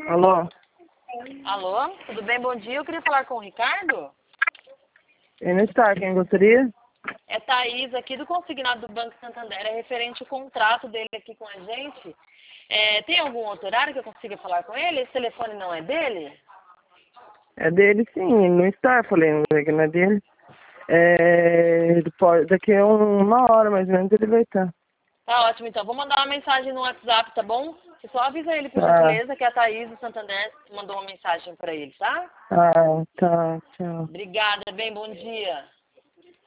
Alô? Alô, tudo bem? Bom dia. Eu queria falar com o Ricardo. Ele não está, quem gostaria? É Thaís, aqui do Consignado do Banco Santander. É referente ao contrato dele aqui com a gente. Tem algum outro horário que eu consiga falar com ele? Esse telefone não é dele? É dele sim, ele não está, falei, não é que não é dele. Daqui a uma hora mais ou menos ele vai estar. Tá ótimo, então. Vou mandar uma mensagem no WhatsApp, tá bom? Você só avisa ele, por Tá, gentileza, que a Thaís do Santander mandou uma mensagem pra ele, tá? tá, tchau. Obrigada, bem, bom dia.